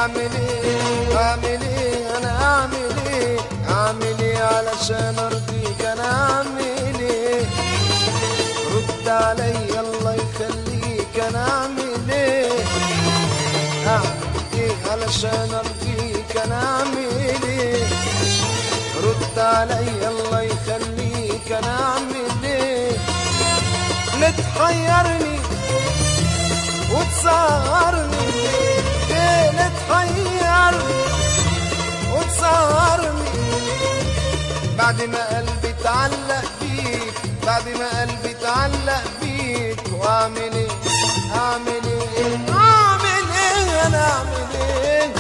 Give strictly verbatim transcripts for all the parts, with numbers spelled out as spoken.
اعمل ايه اعمل ايه انا اعمل ايه اعمل ايه علشان ارضيك انا اعمل ايه رد عليا الله يخليك انا اعمل ايه اعمل ايه علشان ارضيك انا اعمل ايه رد عليا الله يخليك انا اعمل ايه لتحيرني وتسهرني ليه لتحيرني وتسهرني بعد ما قلبي اتعلق بيك بعد ما قلبي اتعلق بيك واعمل ايه اعمل ايه اعمل ايه انا اعمل ايه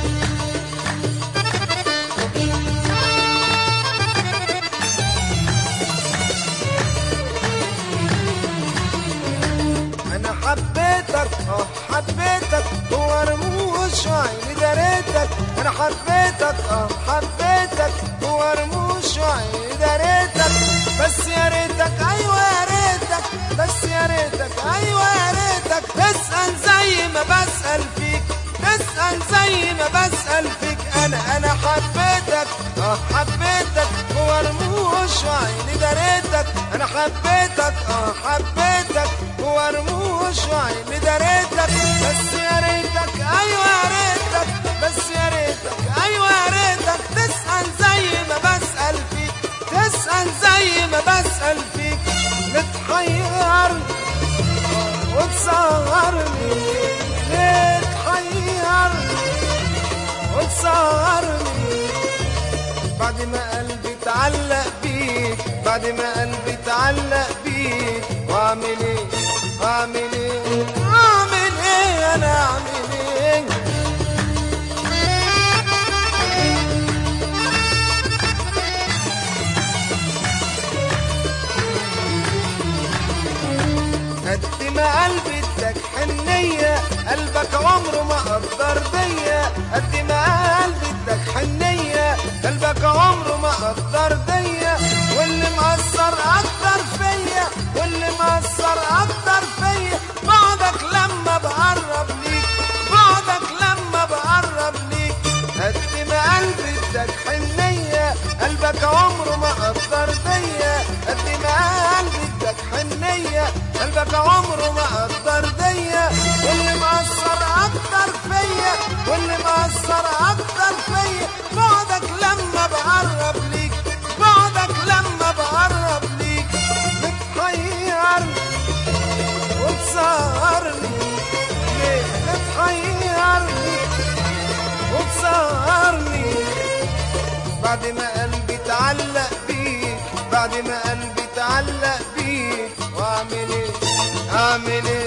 انا حبيتك اه حبيتك هو رموش عيني داريتك انا حبيتك اه حبيتك هو رموش عيني داريتك بس يا ريتك ايوه يا ريتك بس يا ريتك ايوه يا ريتك تسأل زي ما بسأل فيك تسأل زي ما بسأل فيك انا انا حبيتك اه حبيتك هو رموش عيني داريتك انا حبيتك اه حبيتك هو رموش عيني داريتك بس يا ريتك ايوه يا ريتك بس يا ريتك ايوه يا ريتك تسأل زي ما بسأل فيك تسأل زي ما بسأل فيك متحيرني وتسهرني ليه تحيرني وتسهرني بعد ما قلبي اتعلق بيك بعد ما قلبي اتعلق بيك واعمل ايه اعمل ايه اعمل ايه انا اعمل ايه قد ما قلبي اداك حنية قلبك عمره ما قدر بيا قد ما قلبي اداك حنية قلبك عمره ما قدر بيا واللي مقصر اكتر فيا واللي مقصر اكتر فيا بعدك لما بقرب ليك بعدك لما بقرب ليك قد ما قلبي اداك حنية قلبك عمره ما قدر بيا قد ما قلبي اداك حنية قلبك عمره ما قدر بيا واللي مقصر اكتر فيا واللي مقصر اكتر فيا بعدك لما بقرب ليك بعدك لما بقرب ليك بتحيرني وتسهرني ليه بتحيرني وتسهرني بعد ما قلبي اتعلق بيك بعد ما قلبي اتعلق بيك واعمل ايه اعمل ايه